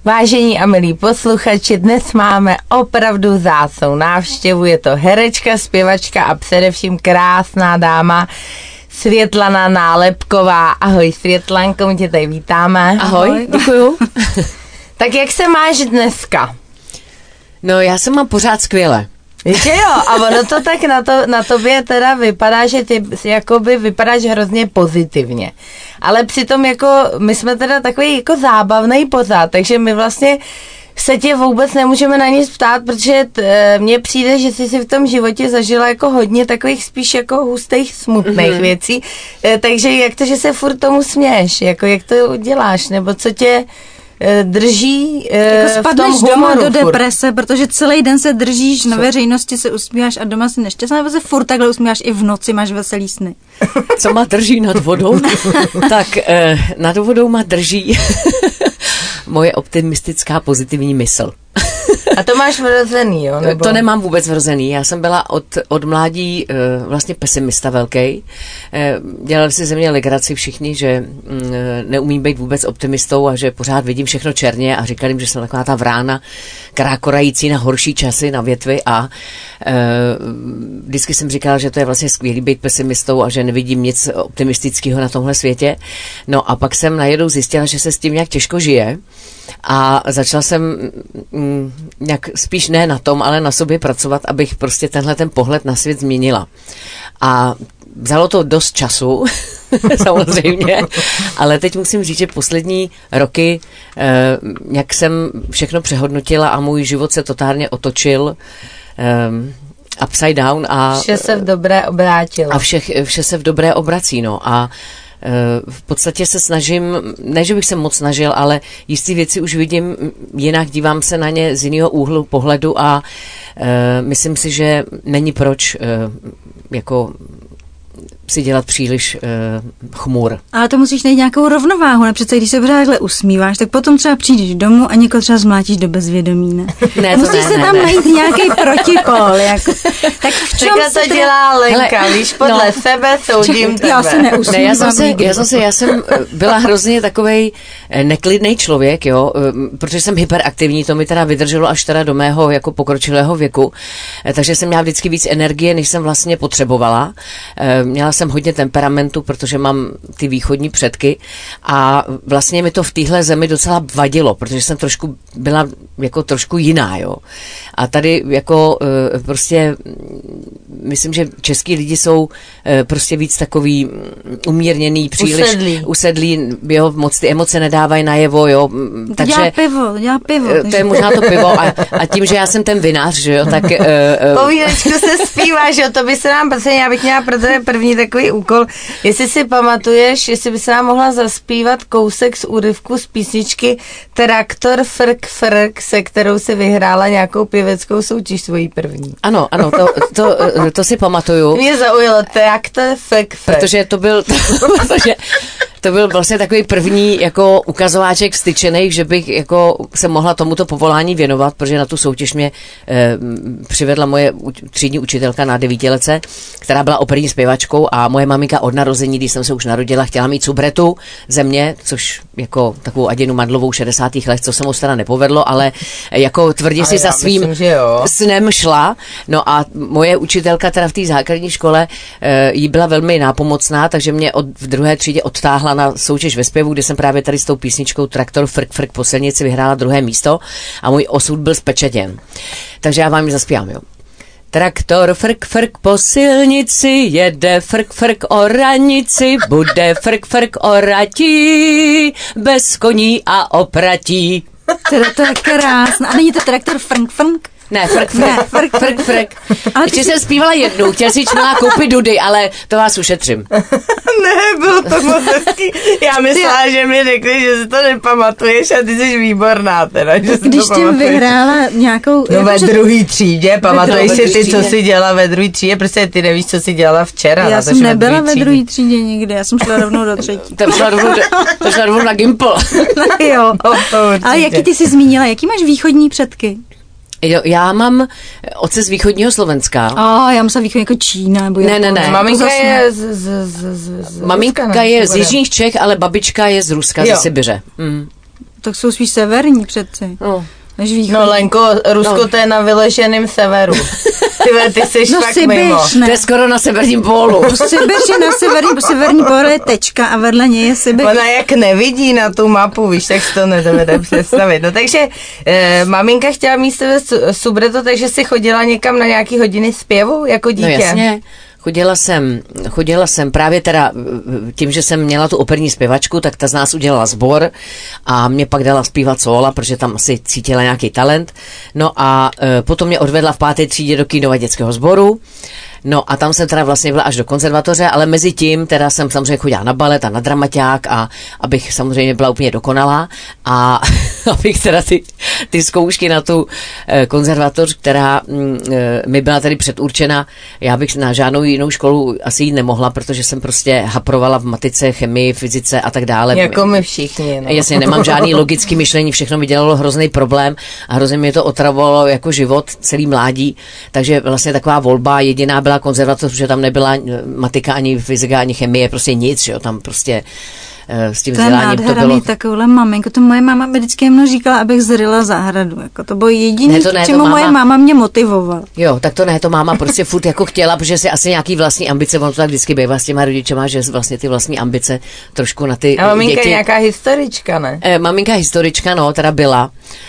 Vážení a milí posluchači, dnes máme opravdu vzácnou návštěvu. Je to herečka, zpěvačka a především krásná dáma Světlana Nálepková. Ahoj Světlanko, my tě tady vítáme. Ahoj, děkuju. Tak jak se máš dneska? No já se mám pořád skvěle. Víte jo, a ono to tak na tobě teda vypadá, že ty jakoby vypadáš hrozně pozitivně. Ale přitom jako my jsme teda takový jako zábavný pořád, takže my vlastně se tě vůbec nemůžeme na nic ptát, protože mně přijde, že jsi si v tom životě zažila jako hodně takových spíš jako hustých, smutných věcí. Takže jak to, že se furt tomu směješ? Jako jak to uděláš? Nebo co tě drží jako spadneš v tom humoru doma do deprese, protože celý den se držíš, na veřejnosti se usmíváš a doma si nešťastná, nebo se furt takhle usmíváš i v noci, máš veselý sny. Co má drží nad vodou? Tak nad vodou má drží moje optimistická pozitivní mysl. A to máš vrozený, jo? Nebo? To nemám vůbec vrozený. Já jsem byla od mládí vlastně pesimista velký. Dělali si ze mě legraci všichni, že neumím být vůbec optimistou a že pořád vidím všechno černě a říkali jim, že jsem taková ta vrána krákorající na horší časy, na větvy a vždycky jsem říkala, že to je vlastně skvělý být pesimistou a že nevidím nic optimistického na tomhle světě. No a pak jsem najednou zjistila, že se s tím nějak těžko žije a začala jsem nějak spíš ne na tom, ale na sobě pracovat, abych prostě tenhle ten pohled na svět změnila. A vzalo to dost času, samozřejmě, ale teď musím říct, že poslední roky jak jsem všechno přehodnotila a můj život se totálně otočil upside down a vše se v dobré obrátilo. A vše se v dobré obrací, no. A v podstatě se snažím, ne, že bych se moc snažil, ale jistý věci už vidím jinak, dívám se na ně z jiného úhlu pohledu a myslím si, že není proč jako si dělat příliš chmur. Ale to musíš najít nějakou rovnováhu, ne? Přece když se pořád takhle usmíváš, tak potom třeba přijdeš domů a někoho třeba zmlátíš do bezvědomí, ne? Musíš se tam najít nějaký protipol. Jako. Tak v čem to dělá Lenka, víš, podle sebe soudím tebe. Já se neusmívám. Já jsem byla hrozně takovej neklidný člověk, jo, protože jsem hyperaktivní, to mi teda vydrželo až teda do mého jako pokročilého věku, takže jsem měla vždycky víc energie, než jsem vlastně potřebovala. Měla jsem hodně temperamentu, protože mám ty východní předky a vlastně mi to v téhle zemi docela vadilo, protože jsem byla jako trošku jiná, jo. A tady jako prostě myslím, že český lidi jsou prostě víc takový umírněný, příliš usedlí, jo, moc ty emoce nedávají najevo, jo. Takže dělá pivo. To je možná to pivo a tím, že já jsem ten vinař, že jo, tak povídečku se zpívá, že jo, to by se nám, protože já bych měla pro tebe první takový úkol, jestli si pamatuješ, jestli by se nám mohla zaspívat kousek z úryvku z písničky Traktor frk frk, se kterou se vyhrála nějakou pěveckou soutěž svojí první. Ano, to si pamatuju. Mě zaujalo Traktor frk frk. Protože to byl vlastně takový první jako ukazováček vstyčenej, že bych jako se mohla tomuto povolání věnovat, protože na tu soutěž mě přivedla moje třídní učitelka na 9letce, která byla operní zpěvačkou a moje maminka od narození, když jsem se už narodila, chtěla mít subretu ze mě, což jako takovou Aděnu Madlovou 60. let, co se mu teda nepovedlo, ale jako tvrdě si za svým snem šla. No a moje učitelka teda v té základní škole jí byla velmi nápomocná, takže mě v druhé třídě odtáhla na soutěž ve zpěvu, kde jsem právě tady s tou písničkou Traktor frk frk po silnici vyhrála 2. místo a můj osud byl zpečetěn. Takže já vám ji zaspívám, jo. Traktor frk frk po silnici jede, frk frk o ranici, bude frk frk o rati, bez koní a opratí. To je krásné. A není to traktor frk frk? Ne, frk frk. Ještě jsem zpívala jednou, chtěl si měla koupit dudy, ale to vás ušetřím. Ne, bylo to moc hezký. Já myslela, že mi řekli, že si to nepamatuješ a ty jsi výborná teda, že si když to pamatuješ. Když vyhrála nějakou... No ve druhé třídě, pamatuješ si ty, co jsi dělala ve druhé třídě, protože ty nevíš, co jsi dělala včera. Já jsem nebyla ve druhé třídě nikdy, já jsem šla rovnou do třetí. To šla rovnou na Gimpl. Jo, ale jaký ty jsi zmínila, jaký máš východní předky? Jo, já mám otce z východního Slovenska. Já mám se východní jako Čína. Ne. Maminka je Maminka je z jižních Čech, ale babička je z Ruska, ze Sibiře. tak jsou spíš severní přeci. No Lenko, Rusko to je na vyleženém severu. Ty jsi fakt mimo. To je skoro na severním pólu. Sibiř je na severní pólu je tečka a vedle něj je Sibiř. Ona jak nevidí na tu mapu, víš, tak si to nedovede představit. No takže maminka chtěla mít sebe subreto, takže si chodila někam na nějaký hodiny zpěvu jako dítě? No jasně. Chodila jsem právě teda tím, že jsem měla tu operní zpěvačku, tak ta z nás udělala sbor a mě pak dala zpívat sóla, protože tam asi cítila nějaký talent. No a potom mě odvedla v 5. třídě do Kínova dětského sboru. No a tam jsem teda vlastně byla až do konzervatoře, ale mezi tím teda jsem samozřejmě chodila na balet a na dramaťák a abych samozřejmě byla úplně dokonalá a abych teda ty zkoušky na tu konzervatoř, která mi byla tady předurčena, já bych na žádnou jinou školu asi jít nemohla, protože jsem prostě haprovala v matice, chemii, fyzice a tak dále. Jako my všichni. No. Jasně, nemám žádný logický myšlení, všechno mi dělalo hrozný problém a hrozně mě to otravovalo jako život, celý mládí, takže vlastně taková volba jediná byla konzervatoř, protože tam nebyla matika, ani fyzika, ani chemie, prostě nic, jo, tam prostě s tím vzděláním to bylo. Takovouhle maminku, to moje máma mi vždycky mnou říkala, abych zryla zahradu, jako to bylo jediné, k čemu moje máma mě motivovala. Jo, tak to ne, to máma prostě furt jako chtěla, protože si asi nějaký vlastní ambice, ono to tak vždycky bývá s těma rodičema, že vlastně ty vlastní ambice trošku na ty děti. A maminka je nějaká historička, ne? Maminka historička, no, teda byla.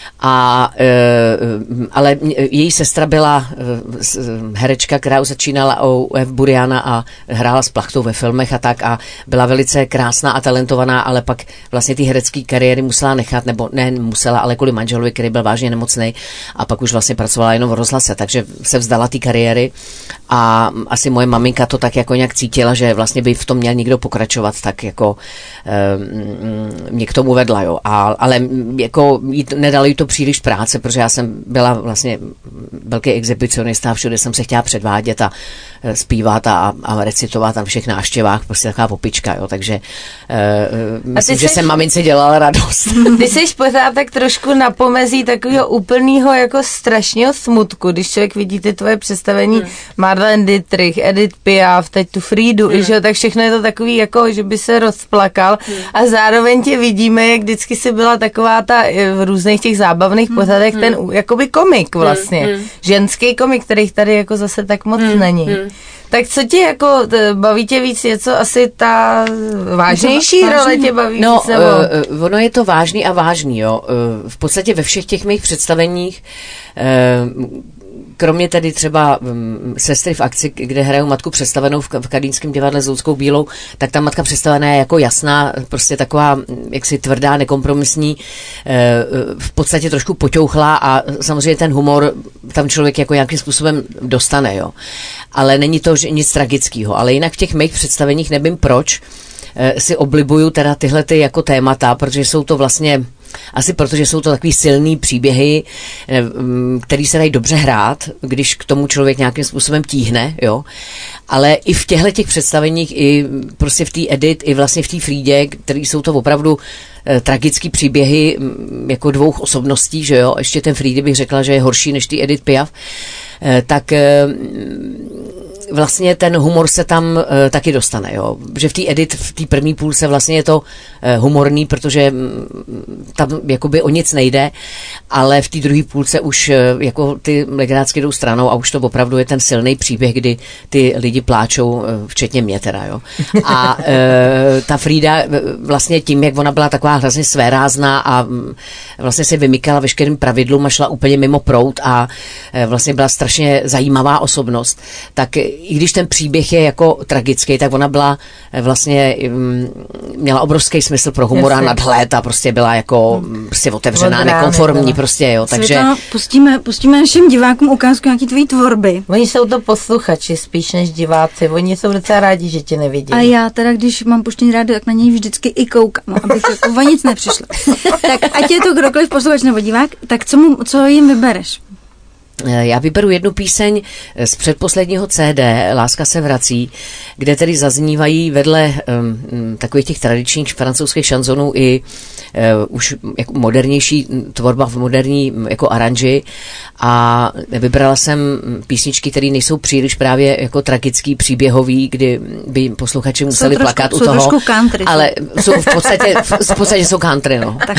Ale její sestra byla herečka, která už začínala u F. Buriana a hrála s Plachtou ve filmech a tak a byla velice krásná a talentovaná, ale pak vlastně ty herecké kariéry musela nechat, nebo ne musela, ale kvůli manželovi, který byl vážně nemocný a pak už vlastně pracovala jenom v rozhlase, takže se vzdala ty kariéry a asi moje maminka to tak jako nějak cítila, že vlastně by v tom měl někdo pokračovat, tak jako mě k tomu vedla, jo. Ale jako nedalo jí to příliš práce, protože já jsem byla vlastně velký exhibicionista a všude jsem se chtěla předvádět a zpívat a recitovat na všech návštěvách, prostě taková popička, jo, takže myslím, že jsem mamince dělala radost. Ty jsi pořád tak trošku na pomezí takového úplného jako strašného smutku, když člověk vidí ty tvoje představení Marlene Dietrich, Edith Piaf, teď tu Friedu, že, tak všechno je to takový, jako, že by se rozplakal a zároveň tě vidíme, jak vždycky si byla taková ta v různých těch zábavných pořadech ten jakoby komik vlastně, ženský komik, kterých tady jako zase tak moc není. Tak co ti jako baví tě víc, něco asi ta vážnější role tě baví no, víc? Nebo? Ono je to vážný a vážný, jo. V podstatě ve všech těch mých představeních kromě tedy třeba Sestry v akci, kde hrajou matku představenou v Karlínském divadle s Ludskou Bílou, tak ta matka představená je jako jasná, prostě taková jaksi tvrdá, nekompromisní, v podstatě trošku poťouchlá a samozřejmě ten humor tam člověk jako nějakým způsobem dostane, jo. Ale není to nic tragického. Ale jinak v těch mých představeních nevím proč si oblibuju teda tyhle ty jako témata, protože jsou to vlastně asi protože jsou to takový silný příběhy, který se dají dobře hrát, když k tomu člověk nějakým způsobem tíhne, jo. Ale i v těchto těch představeních, i prostě v té Edith, i vlastně v té Frídě, který jsou to opravdu tragický příběhy jako dvou osobností, že jo. Ještě ten Frídy bych řekla, že je horší než ty Edith Piaf, tak vlastně ten humor se tam taky dostane, jo. Že v té Edith, v té první půlce vlastně je to humorný, protože tam jakoby o nic nejde, ale v té druhé půlce už jako ty legracky jdou stranou a už to opravdu je ten silný příběh, kdy ty lidi pláčou, včetně mě teda, jo. A ta Frida vlastně tím, jak ona byla taková hrozně svérázná a vlastně se vymykala veškerým pravidlům a šla úplně mimo proud a vlastně byla strašně zajímavá osobnost, tak i když ten příběh je jako tragický, tak ona byla vlastně, měla obrovský smysl pro humor a nadhled a prostě byla jako prostě otevřená, nekonformní prostě, jo, takže... Pustíme našim divákům ukázku nějaký tvý tvorby. Oni jsou to posluchači spíš než diváci, oni jsou docela rádi, že tě nevidí. A já teda, když mám puštěný rádio, tak na něj vždycky i koukám, abych jako o nic nepřišla. Tak ať je to kdokoliv posluchač nebo divák, tak co jim vybereš? Já vyberu jednu píseň z předposledního CD, Láska se vrací, kde tedy zaznívají vedle takových těch tradičních francouzských šanzonů i už jako modernější tvorba v moderní jako aranži a vybrala jsem písničky, které nejsou příliš právě jako tragický, příběhový, kdy by posluchači museli plakat u toho. Jsou country. Ale jsou v podstatě jsou country, no. Tak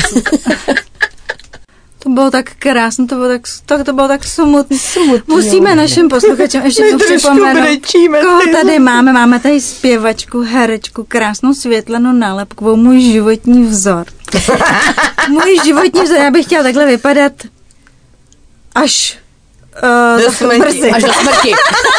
to bylo tak krásné, to bylo tak smutné. Musíme našim posluchačům ještě připomenout, koho tady máme. Máme tady zpěvačku, herečku, krásnou světlenou nálepkovou, můj životní vzor. Můj životní vzor, já bych chtěla takhle vypadat až do smrti. Až do smrti.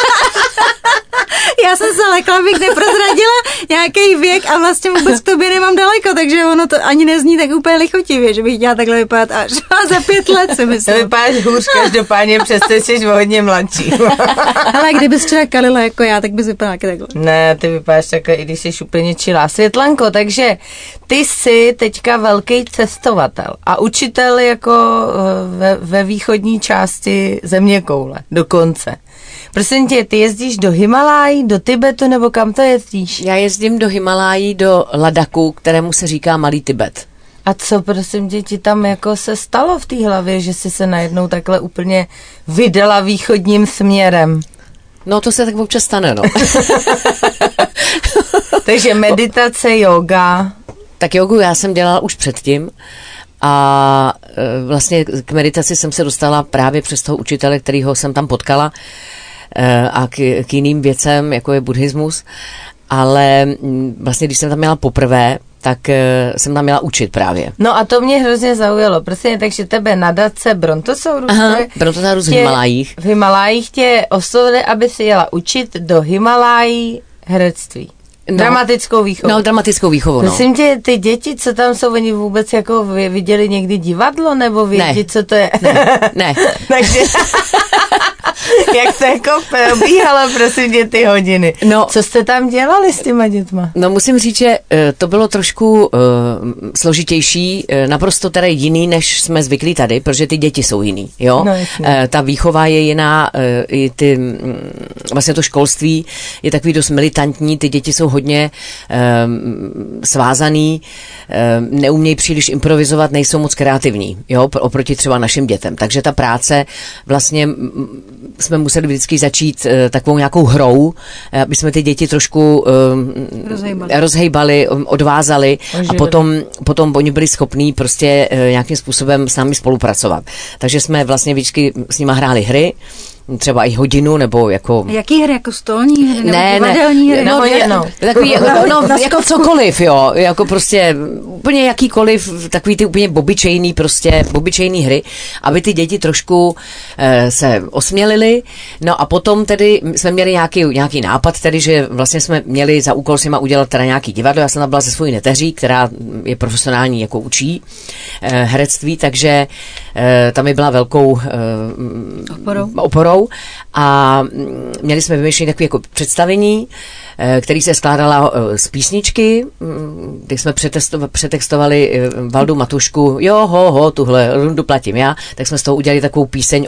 Já jsem se lekla, abych neprozradila nějaký věk a vlastně vůbec k tobě nemám daleko, takže ono to ani nezní tak úplně lichotivě, že bych chtěla takhle vypadat až za 5 let, si myslím. To vypadáš hůř každopádně, přesto jsi hodně mladší. Ale kdybys třeba kalila jako já, tak bys vypadala takhle. Ne, ty vypadáš takhle, i když jsi úplně čilá. Světlanko, takže ty jsi teďka velký cestovatel a učitel jako ve východní části zeměkoule dokonce. Prosím tě, ty jezdíš do Himalají, do Tibetu, nebo kam to jezdíš? Já jezdím do Himalají, do Ladaku, kterému se říká Malý Tibet. A co, prosím tě, ti tam jako se stalo v té hlavě, že jsi se najednou takhle úplně vydala východním směrem? No, to se tak občas stane, no. Takže meditace, yoga. Tak jogu já jsem dělala už předtím a vlastně k meditaci jsem se dostala právě přes toho učitele, kterýho jsem tam potkala, a k jiným věcem, jako je buddhismus, ale vlastně, když jsem tam měla poprvé, tak jsem tam měla učit právě. No a to mě hrozně zaujalo, prostě, takže tebe nadace Brontosaurus. Aha, Brontosaurus v Himalájích. V Himalájích tě oslovili, aby si jela učit do Himalájí herectví. No, dramatickou výchovu. No, dramatickou výchovu, no. Myslím tě, ty děti, co tam jsou, oni vůbec jako viděli někdy divadlo, nebo vědí, co to je? Ne. Takže jak to jako probíhalo, prosím tě, ty hodiny? No, co jste tam dělali s těma dětma? No, musím říct, že to bylo trošku složitější, naprosto teda jiný, než jsme zvyklí tady, protože ty děti jsou jiný, jo? No, ta výchova je jiná, i ty, vlastně to školství je takový dost militantní, ty děti jsou hodně svázaný, neumějí příliš improvizovat, nejsou moc kreativní, jo, oproti třeba našim dětem. Takže ta práce vlastně jsme museli vždycky začít takovou nějakou hrou, aby jsme ty děti trošku rozhejbali, odvázali a potom oni byli schopní prostě nějakým způsobem s námi spolupracovat. Takže jsme vlastně vždycky s nima hráli hry, třeba i hodinu, nebo jako... Jaký hry? Jako stolní hry? Nebo divadelní hry? Takový, jako cokoliv, jo. Jako prostě úplně jakýkoliv, takový ty úplně bobyčejný hry, aby ty děti trošku se osmělily. No a potom tedy jsme měli nějaký nápad, tedy, že vlastně jsme měli za úkol s nima udělat teda nějaký divadlo. Já jsem tam byla se svojí neteří, která je profesionální, jako učí herectví, takže tam mi byla velkou oporou. A měli jsme vymýšlené takové jako představení, který se skládala z písničky, kdy jsme přetextovali Valdu Matušku, tuhle rundu platím já, tak jsme z toho udělali takovou píseň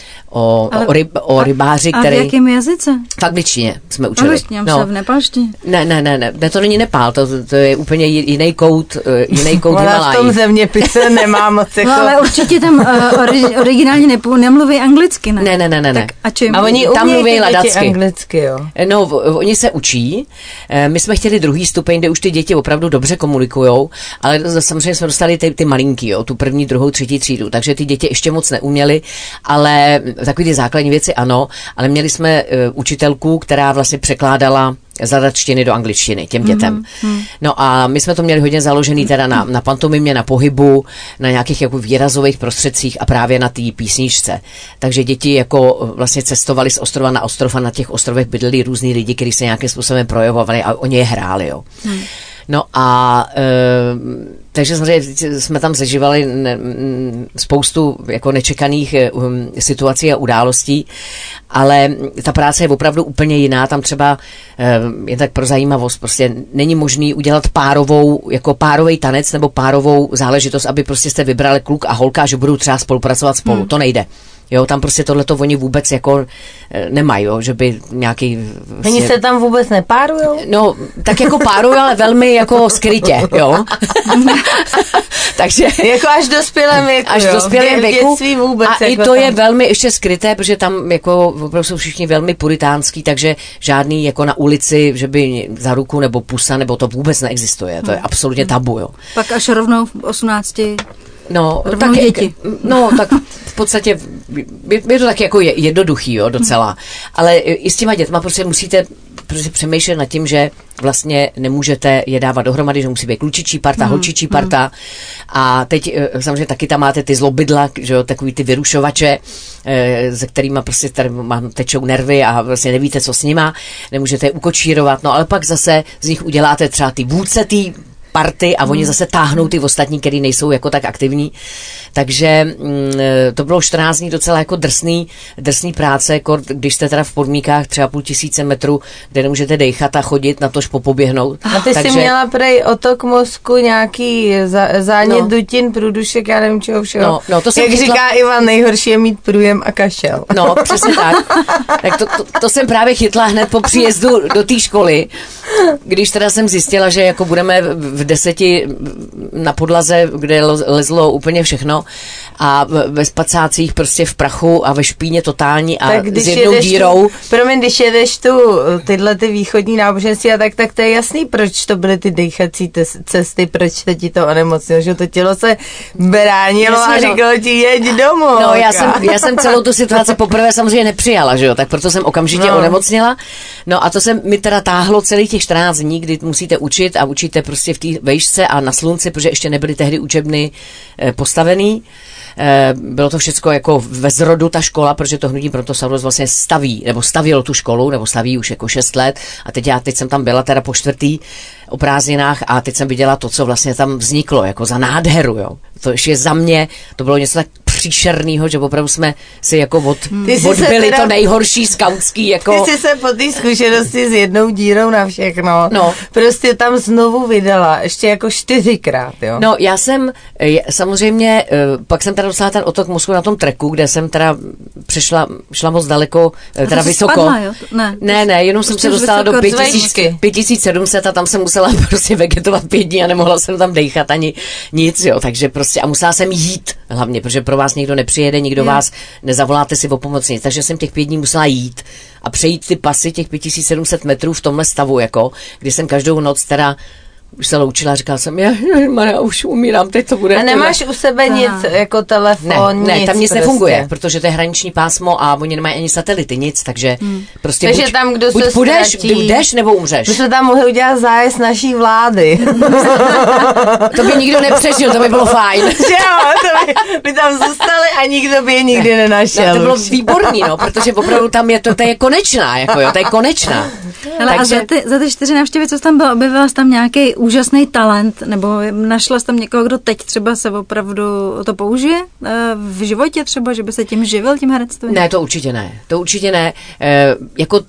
o rybáři, který... A v jakém jazyce? V angličtině jsme učili. Angličtině, v nepalštině. Ne, to není Nepál, to je úplně jiný kout Himalájí. V tom zeměpise nemá moc jako... No, ale určitě tam originálně nemluví anglicky, ne? Ne. Tak a čím? A oni tam mluví ladacky. Anglicky, jo? No, oni se učí. My jsme chtěli druhý stupeň, kde už ty děti opravdu dobře komunikujou, ale samozřejmě jsme dostali ty malinký, jo, tu první, druhou, třetí třídu, takže ty děti ještě moc neuměly, ale takový ty základní věci ano, ale měli jsme učitelku, která vlastně překládala z latštiny do angličtiny těm dětem. No a my jsme to měli hodně založený teda na pantomimě, na pohybu, na nějakých jako výrazových prostředcích a právě na té písničce. Takže děti jako vlastně cestovali z ostrova na ostrov a na těch ostrovech bydleli různý lidi, kteří se nějakým způsobem projevovali a oni je hráli, jo. No a takže samozřejmě jsme tam zažívali spoustu jako nečekaných situací a událostí, ale ta práce je opravdu úplně jiná. Tam třeba jen tak pro zajímavost, prostě není možný udělat párovej tanec nebo párovou záležitost, aby prostě jste vybrali kluk a holka, že budou třeba spolupracovat spolu. To nejde. Jo, tam prostě tohleto oni vůbec jako nemají, jo, že by nějaký... Oni se tam vůbec nepárujou? No, tak jako párují, ale velmi jako skrytě, jo. Takže... Jako až dospělém věku, až dospělém věku. Vůbec, a jako i to tam. je velmi ještě skryté, protože tam jako opravdu jsou všichni velmi puritánský, takže žádný jako na ulici, že by za ruku nebo pusa, nebo to vůbec neexistuje. To je absolutně tabu, jo. Pak až rovnou v 18... No, tak děti. No, tak v podstatě je to tak jako jednoduchý, jo, docela. Ale i s těma dětma prostě musíte přemýšlet nad tím, že vlastně nemůžete je dávat dohromady, že musí být klučičí parta, holčičí parta. A teď samozřejmě taky tam máte ty zlobydla, že jo, takový ty vyrušovače, se kterýma prostě tady tečou nervy a vlastně nevíte, co s nima, nemůžete je ukočírovat, no ale pak zase z nich uděláte třeba ty vůdce tý party a oni zase táhnou ty ostatní, který nejsou jako tak aktivní. Takže to bylo 14 dní docela jako drsný práce, když jste teda v podmínkách třeba 500 metrů, kde nemůžete dejchat a chodit, na tož popoběhnout. A ty jsi měla prej otok mozku, nějaký zánět dutin, průdušek, já nevím čeho všeho. No, to jak říká Ivan, nejhorší je mít průjem a kašel. No, přesně tak. Tak to jsem právě chytla hned po příjezdu do té školy, když teda jsem zjistila, že jako budeme v 10 na podlaze, kde lezlo úplně všechno a ve spacácích prostě v prachu a ve špíně totální a s jednou dírou. Když jedeš tyhle ty východní náboženství a tak to je jasný, proč to byly ty dejchací cesty, proč se ti to onemocnilo, že to tělo se bránilo a říkalo ti jeď domů. No, já jsem celou tu situaci poprvé samozřejmě nepřijala, že jo, tak proto jsem okamžitě onemocnila. No a to se mi teda táhlo celých těch 14 dní, kdy musíte učit a učíte prostě v té vejšce a na slunci, protože ještě nebyly tehdy učebny postavený. Bylo to všechno jako ve zrodu ta škola, protože to Hnutí Brontosaurus vlastně stavělo tu školu, nebo staví už jako 6 let a teď jsem tam byla teda po 4. o prázdninách a teď jsem viděla to, co vlastně tam vzniklo, jako za nádheru, jo. To ještě za mě, to bylo něco tak příšernýho, že opravdu jsme si jako odbyli to nejhorší skautský, jako... Ty jsi se po té zkušenosti s jednou dírou na všechno, prostě tam znovu vydala, ještě jako 4krát, jo. No, já jsem samozřejmě, pak jsem teda dostala ten otok mozku na tom treku, kde jsem teda šla moc daleko, teda vysoko. Spadla, jo? Ne, jenom jsem se dostala do 5700 a tam jsem musela prostě vegetovat 5 dní a nemohla jsem tam dejchat ani nic, jo, takže prostě a musela jsem jít hlavně, protože pro vás nikdo nepřijede, nikdo vás nezavoláte si o pomoc nic, takže jsem těch 5 dní musela jít a přejít ty pasy těch 5700 metrů v tomhle stavu, jako, kdy jsem každou noc teda už se loučila, říkala jsem, já už umírám, teď to bude. A nemáš u sebe nic, jako telefon, ne, tam nic nefunguje, protože to je hraniční pásmo a oni nemají ani satelity, nic, takže prostě takže tam, kdo buď se půjdeš, nebo umřeš. My jsme tam mohli udělat zájezd naší vlády. To by nikdo nepřežil, to by bylo fajn. Jo, by tam zůstali a nikdo by je nikdy nenašel. No, to bylo výborný, no, protože opravdu tam to je konečná, jako jo, to je konečná. Ale takže... a za ty 4 návštěvy, co jsi tam byla, objevila jsi tam nějaký úžasný talent, nebo našla jsi tam někoho, kdo teď třeba se opravdu to použije v životě třeba, že by se tím živil, tím herectvím? Ne, to určitě ne. Jako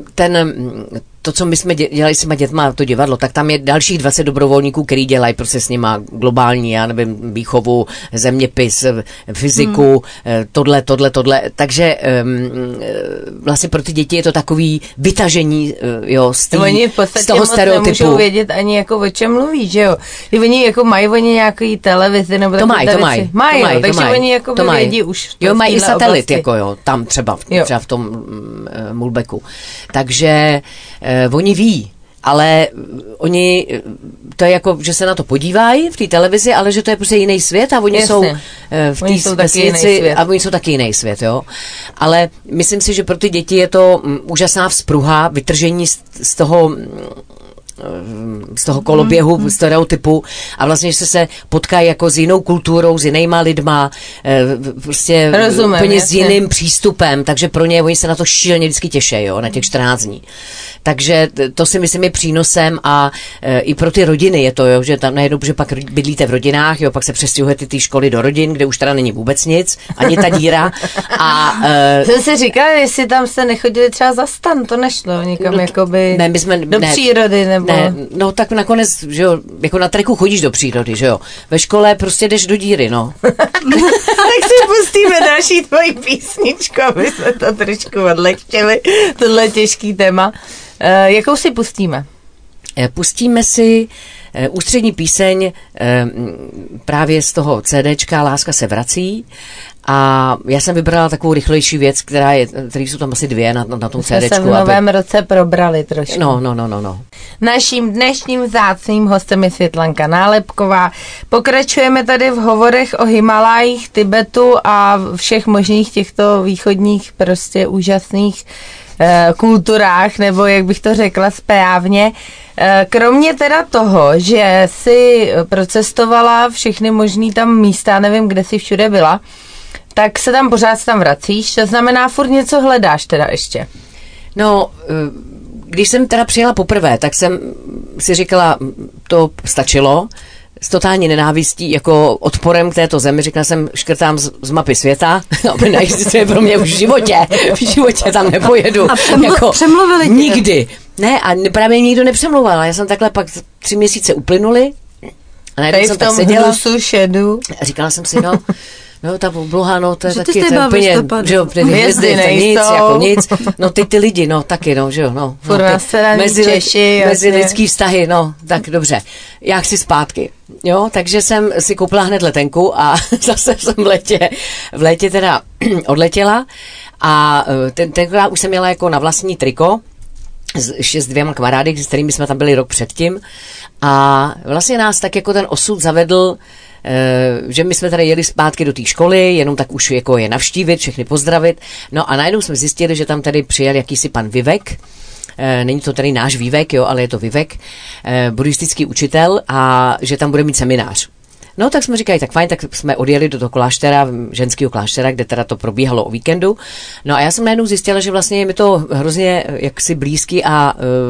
to, co my jsme dělali s těma dětma, to divadlo, tak tam je dalších 20 dobrovolníků, který dělají prostě s nima globální, já nevím, výchovu, zeměpis, fyziku, tohle. Takže vlastně pro ty děti je to takový vytažení, jo, z toho stereotypu. Oni nemůžou vědět ani jako o čem mluví, že jo. Oni jako mají nějaký televizi nebo to mají. Takže oni jako vědí už. Jo, mají i satelit, jako jo, tam třeba v tom Mulbeku. Takže oni ví, ale oni, to je jako, že se na to podívají v té televizi, ale že to je prostě jiný svět a oni jsou v té vesnici a oni jsou taky jiný svět, jo. Ale myslím si, že pro ty děti je to úžasná vzpruha, vytržení z toho koloběhu, stereotypu a vlastně, že se potkají jako s jinou kulturou, s jinýma lidma, prostě úplně s jiným přístupem, takže pro ně oni se na to šíleně vždycky těší, jo, na těch 14 dní. Takže to si myslím je přínosem a i pro ty rodiny je to, jo, že tam najednou, že pak bydlíte v rodinách, jo, pak se přestěhujete ty školy do rodin, kde už teda není vůbec nic, ani ta díra. A jsem si říkala, jestli tam jste nechodili třeba za stan, to nešlo někam jakoby do přírody nebo... Ne, no tak nakonec, že jo, jako na treku chodíš do přírody, že jo. Ve škole prostě jdeš do díry, no. Tak si pustíme další tvoji písničku, aby jsme to trošku odlehčili, tohle těžký téma. Jakou si pustíme? Pustíme si ústřední píseň právě z toho CDčka Láska se vrací a já jsem vybrala takovou rychlejší věc, který jsou tam asi 2 na tom CDčku. Jsme se v novém roce probrali trošku. No. Naším dnešním vzácným hostem je Světlanka Nálepková. Pokračujeme tady v hovorech o Himalájích, Tibetu a všech možných těchto východních prostě úžasných kulturách, nebo jak bych to řekla správně. Kromě teda toho, že si procestovala všechny možný tam místa, nevím, kde jsi všude byla, tak se tam pořád vracíš, to znamená, furt něco hledáš teda ještě. No, když jsem teda přijela poprvé, tak jsem si říkala, to stačilo, s totální nenávistí, jako odporem k této zemi. Říkala jsem, škrtám z mapy světa, aby neexistuje pro mě už v životě tam nepojedu. A přemluvili nikdy. Ne, a právě nikdo nepřemluvala. Já jsem takhle pak 3 měsíce uplynuly. A najednou jsem tak seděla. Šedu. A říkala jsem si, no, ta obloha, no, to je že taky to úplně, že jo, hvězdy, nic, jako nic. No, teď ty lidi, no, taky, no, že jo, no. Mezi lidský vztahy, no, tak dobře. Já chci zpátky, jo, takže jsem si koupila hned letenku a zase jsem v létě teda odletěla a tenkrát už jsem měla jako na vlastní triko, s 2 kamarády, s kterými jsme tam byli rok předtím a vlastně nás tak jako ten osud zavedl, že my jsme tady jeli zpátky do té školy, jenom tak už jako je navštívit, všechny pozdravit. No a najednou jsme zjistili, že tam tady přijel jakýsi pan Vivek, není to tady náš Vivek, jo, ale je to Vivek, buddhistický učitel a že tam bude mít seminář. No tak jsme říkali, tak fajn, tak jsme odjeli do toho kláštera, ženského kláštera, kde teda to probíhalo o víkendu. No a já jsem najednou zjistila, že vlastně je mi to hrozně jaksi blízký a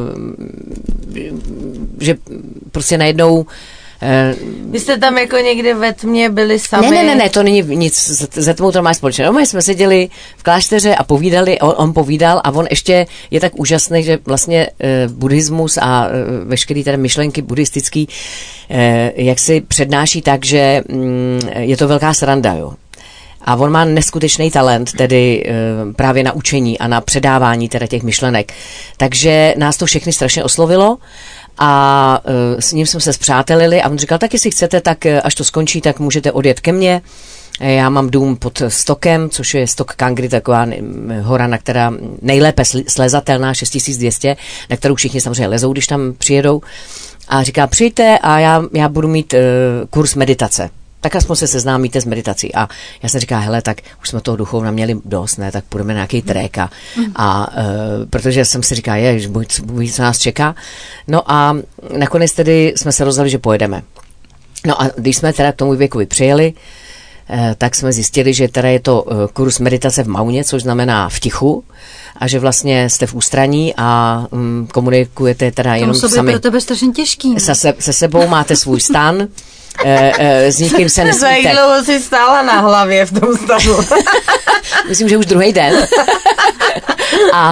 že prostě najednou vy jste tam jako někde ve tmě byli sami? Ne, to není nic, ze tmou to má společné. No, my jsme seděli v klášteře a povídali, on povídal a on ještě je tak úžasný, že vlastně buddhismus a veškerý tady myšlenky buddhistický jak si přednáší tak, že je to velká sranda, jo. A on má neskutečný talent, tedy právě na učení a na předávání teda těch myšlenek. Takže nás to všechny strašně oslovilo a s ním jsme se spřátelili a on říkal, tak jestli chcete, tak až to skončí, tak můžete odjet ke mně. Já mám dům pod Stokem, což je Stok Kangri, taková hora, na která nejlépe slezatelná, 6200, na kterou všichni samozřejmě lezou, když tam přijedou. A říká, přijďte a já budu mít kurz meditace. Tak aspoň se seznámíte s meditací. A já jsem říkala, hele, tak už jsme toho duchovna měli dost, ne, tak půjdeme na nějaký trek. A protože jsem si říkala, bůj, co nás čeká. No a nakonec tedy jsme se rozhodli, že pojedeme. No a když jsme teda k tomu Vivekovi přijeli, tak jsme zjistili, že teda je to kurz meditace v Mauně, což znamená v tichu, a že vlastně jste v ústraní a komunikujete teda jenom sami. To musí být pro tebe strašně těžký. Se sebou máte svůj stan, s nikým se nesmíte. Jak dlouho jsi stála na hlavě v tom stanu? Myslím, že už druhý den. A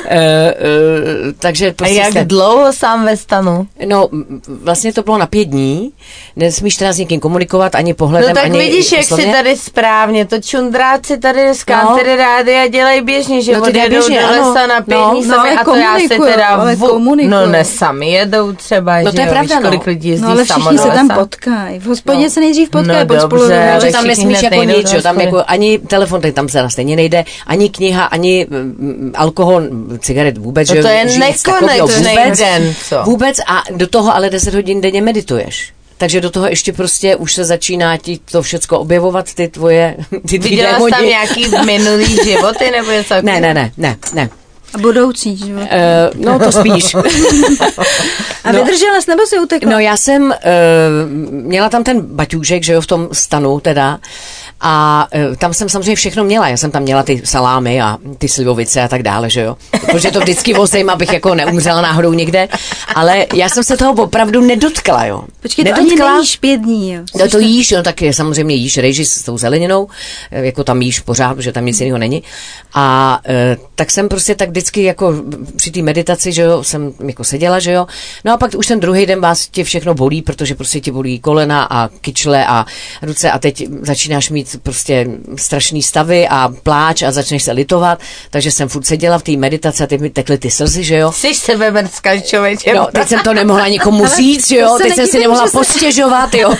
takže prostě a jak dlouho sám ve stanu? No, vlastně to bylo na 5 dní. Nesmíš teda s někým komunikovat ani pohledem, no tak ani vidíš, jak slovně. Si tady správně. To čundráci tady z Country Rádia dělají běžně, že odjedou do lesa na 5 dní sami a to já si teda no ne sami jedou třeba, no že to je pravda, víš, kolik lidí jezdí ale všichni se tam potkají. V hospodě se nejdřív potkají, že tam nesmíš jako nic, že tam jako ani telefon, tam se stejně nejde, ani kniha, ani alkohol, cigaret vůbec, že to je nekonečný den, co? Vůbec a do toho ale 10 hodin denně medituješ. Takže do toho ještě prostě už se začíná ti to všecko objevovat, ty tvoje viděla jsi tam nějaký minulý životy, nebo něco? Ne. A budoucí život. No to spíš. A vydržela jsi, nebo si utekla? No já jsem měla tam ten baťůžek, že jo, v tom stanu teda. A tam jsem samozřejmě všechno měla. Já jsem tam měla ty salámy a ty slivovice a tak dále, že jo. Protože to vždycky vozím, abych jako neumřela náhodou někde. Ale já jsem se toho opravdu nedotkla, jo. Počkej, to ani nejíš 5 dní, jo. To jíš, jo, tak samozřejmě jíš rejži s tou zeleninou, jako tam jíš pořád, protože tam nic jiného není. A tak jsem prostě tak vždycky jako při té meditaci, že jo, jsem jako seděla, že jo. No a pak už ten druhý den vás tě všechno bolí, protože prostě ti bolí kolena a kyčle a ruce a teď začínáš mít prostě strašný stavy a pláč a začneš se litovat, takže jsem furt seděla v té meditaci a teď mi tekly ty slzy, že jo. Jsi sebemrská, člověče. No, teď jsem to nemohla nikomu říct, že jo, teď jsem si nemohla postěžovat, jo.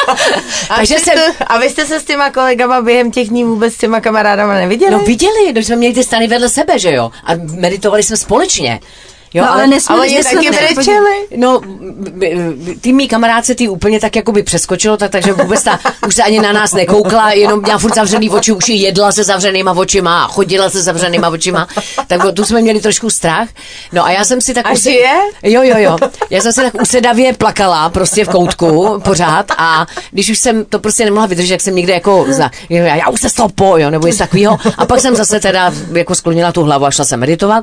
A vy jste se s těma kolegama během těch dní vůbec s těma kamarádama neviděli? No viděli, když jsme měli ty stany vedle sebe, že jo, a meditovali jsme společně. Jo, no, ale oni taky brečeli. No, ty mý kamarádce ty úplně tak jako by přeskočilo, takže vůbec už se ani na nás nekoukla, jenom měla furt zavřený oči, už jedla se zavřenýma očima a chodila se zavřenýma očima, tak tu jsme měli trošku strach. No a já jsem si tak... Jo. Já jsem si tak usedavě plakala prostě v koutku pořád a když už jsem to prostě nemohla vydržet, jak jsem někde jako já už se stopo, jo, nebo něco takového. A pak jsem zase teda jako sklonila tu hlavu a šla se meditovat.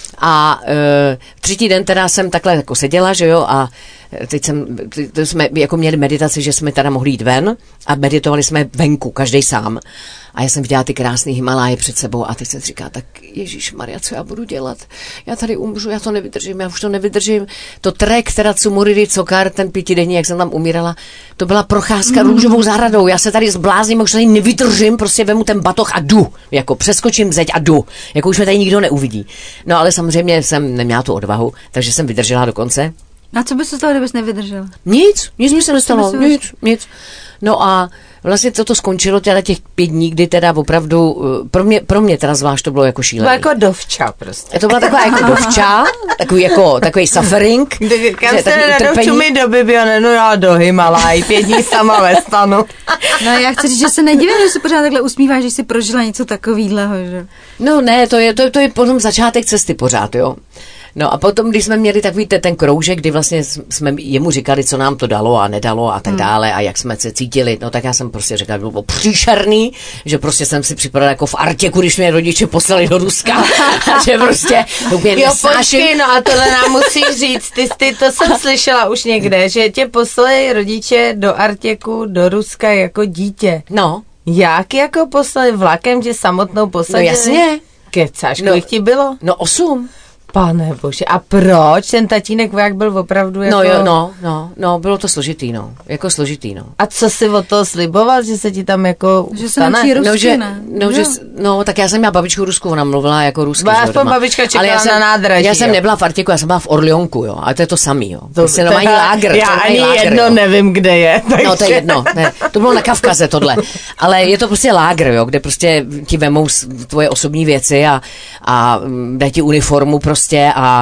A třetí den teda jsem takhle jako seděla, že jo, a teď jsme jako měli meditaci, že jsme teda mohli jít ven a meditovali jsme venku, každý sám. A já jsem viděla ty krásný Himaláje před sebou a teď jsem říká, tak Ježišmarja, co já budu dělat? Já tady umřu, já to nevydržím, já už to nevydržím. To trek, teda Cumuridi Cokar, ten 5denní, jak jsem tam umírala, to byla procházka růžovou zahradou. Já se tady zblázním, už tady nevydržím, prostě vemu ten batoh a jdu. Jako přeskočím zeď a jdu. Jako už mě tady nikdo neuvidí. No ale samozřejmě jsem neměla tu odvahu, takže jsem vydržela do konce. A co by se stalo, kdybys nevydržela? Nic mi se nestalo, nic. No a vlastně toto skončilo teda těch 5 dní, kdy teda opravdu, pro mě teda zvlášť to bylo jako šílený. To bylo jako dovča prostě. To byla taková jako dovča, takový suffering. Kam se nedovču mi do Bibione, no já do Himalaj, 5 dní sama ve stanu. No já chci říct, že se nedivím, že se pořád takhle usmíváš, že jsi prožila něco takovýhleho, že? No ne, to je potom začátek cesty pořád, jo. No a potom, když jsme měli takový ten kroužek, kdy vlastně jsme jemu říkali, co nám to dalo a nedalo a tak dále a jak jsme se cítili, no tak já jsem prostě řekla, že bylo příšerný, že prostě jsem si připadala jako v Artěku, když mě rodiče poslali do Ruska a že prostě úplně nesnáším. Počkej, no a tohle nám musíš říct, ty to jsem slyšela už někde, že tě poslali rodiče do Artěku, do Ruska jako dítě. No. Jak jako poslali vlakem, že samotnou posadili? No jasně. Kecáš, kolik ti bylo? No 8. Pane bože, a proč? Ten tatínek voják byl opravdu jako... No, bylo to složitý, no. Jako složitý, no. A co si od toho sliboval, že se ti tam jako že se naučí rusky, tak já jsem měla babičku ruskou, ona mluvila jako rusky. Aspoň babička čekala na nádraží. Já jsem nebyla v Artěku, já jsem byla v Orlionku, jo. Ale to je to samý, jo. Prostě normální lágr. Já ani jedno nevím, kde je. Takže... No, to je jedno. Ne, to bylo na Kavkaze tohle. Ale je to prostě lágr, jo, kde prostě ti vemou tvoje osobní věci a dají ti uniformu prostě a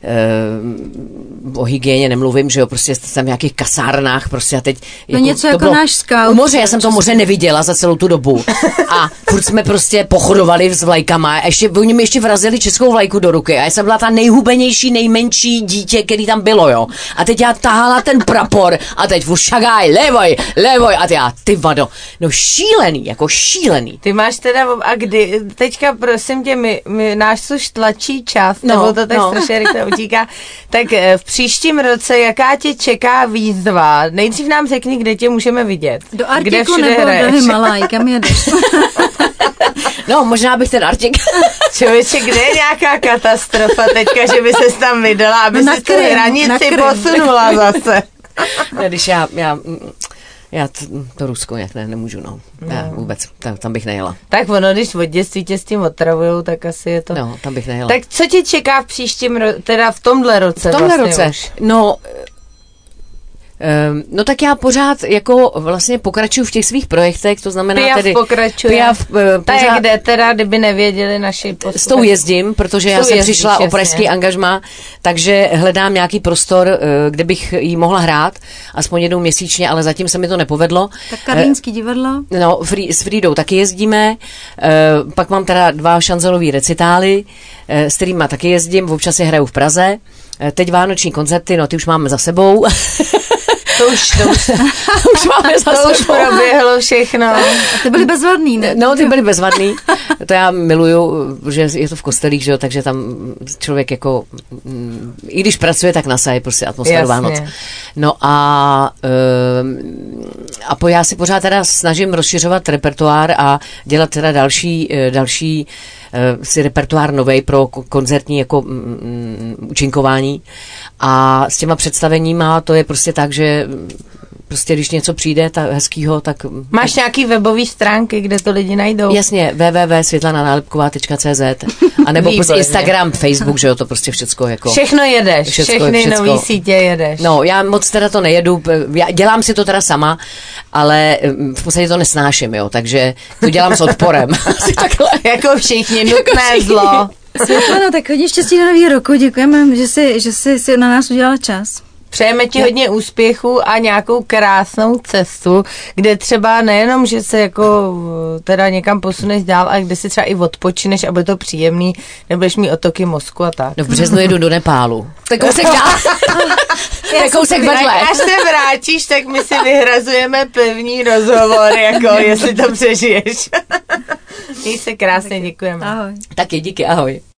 o hygieně nemluvím, že jo, prostě jsem v nějakých kasárnách prostě a teď... No něco jako náš scout. U moře, já jsem to moře neviděla za celou tu dobu a furt jsme prostě pochodovali s vlajkama a oni mi ještě vrazili českou vlajku do ruky a já jsem byla ta nejhubenější, nejmenší dítě, který tam bylo, jo. A teď já tahala ten prapor a teď furt šagaj, levoj a já, ty vado, no šílený. Ty máš teda, a kdy, teďka prosím tě, náš už tlačí čas, nebo to tak strašně rychle utíká, tak v příštím roce, jaká tě čeká výzva? Nejdřív nám řekni, kde tě můžeme vidět. Do Artiku nebo hraješ? Do Himalaj, kam jedeš? No, možná bych ten Artik. Člověče, kde je nějaká katastrofa teďka, že by ses tam vydala, aby si tu hranici posunula zase. Ne, když já to Rusko jak nemůžu, no. Já vůbec, tam bych nejela. Tak ono, když od dětství tě s tím otravujou, tak asi je to... No, tam bych nejela. Tak co tě čeká v příštím teda v tomhle roce? No tak já pořád jako vlastně pokračuju v těch svých projektech, to znamená Piaf tedy... pokračuje. Tak kde teda, kdyby nevěděli naši posluchači. S tou jezdím, protože já jsem přišla o pražský angažmá, takže hledám nějaký prostor, kde bych jí mohla hrát, aspoň jednou měsíčně, ale zatím se mi to nepovedlo. Tak Karlínský divadlo? No, s Frídou taky jezdíme, pak mám teda 2 šanzonový recitály, s kterýma taky jezdím, občas je hraju v Praze. Teď vánoční koncerty, no ty už máme za sebou. To už máme zase. To už proběhlo všechno. A ty byly bezvadný, ne? No, ty byly bezvadný. To já miluju, že je to v kostelích, že jo, takže tam člověk jako, i když pracuje, tak nasaje prostě atmosféru Vánoc. No a já si pořád teda snažím rozšiřovat repertoár a dělat teda další si repertoár novej pro koncertní jako účinkování. A s těma představeníma to je prostě tak, že prostě když něco přijde tak hezkýho, tak... Máš nějaký webový stránky, kde to lidi najdou? Jasně, www.světlananálepková.cz a nebo prostě Instagram, Facebook, že jo, to prostě všecko jako... Všechno jedeš, všechny nový sítě jedeš. No, já moc teda to nejedu, dělám si to teda sama, ale v podstatě to nesnáším, jo, takže to dělám s odporem. Asi takhle. Jako všichni, nutné zlo. Světlana, tak hodně štěstí na nový roku, děkujeme, že jsi na nás udělala čas. Přejeme ti hodně úspěchu a nějakou krásnou cestu, kde třeba nejenom, že se jako teda někam posuneš dál, a kde si třeba i odpočineš a bude to příjemný, nebudeš mít otoky mozku a tak. No v březnu jedu do Nepálu. Tak kousek dál. Kousek vedle. Až se vrátíš, tak my si vyhrazujeme pevný rozhovor, jako jestli to přežiješ. Měj se krásně, děkujeme. Ahoj. Taky díky, ahoj.